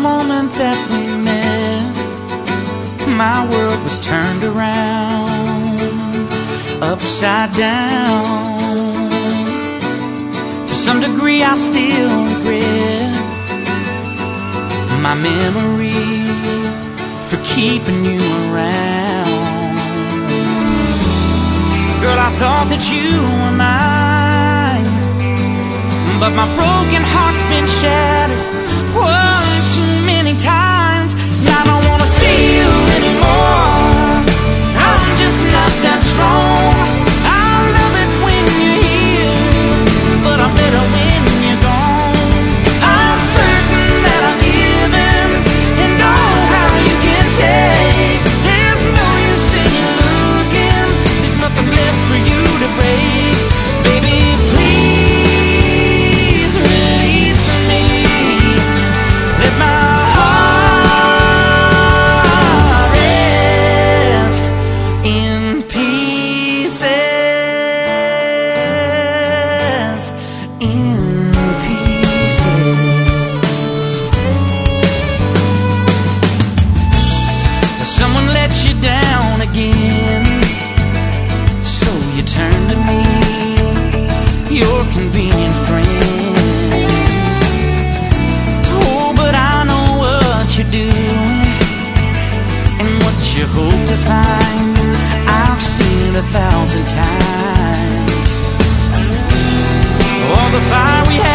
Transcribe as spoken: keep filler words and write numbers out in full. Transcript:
moment that we met, my world was turned around, upside down. To some degree I still regret my memory for keeping you around. Girl, I thought that you were mine, but my broken heart's been shattered one too many times. And I don't wanna see you anymore, I'm just not that strong. I love it when you're here, but I'm better when you're gone. I'm certain that I'm giving, and oh how you can take. There's no use in you looking, there's nothing left for you to break. Baby, please release me, let my heart rest in pieces, in pieces. Someone let you down again, so you turn to me, your convenient friend. Oh, but I know what you're doing and what you hope to find. I've seen it a thousand times. All the fire we had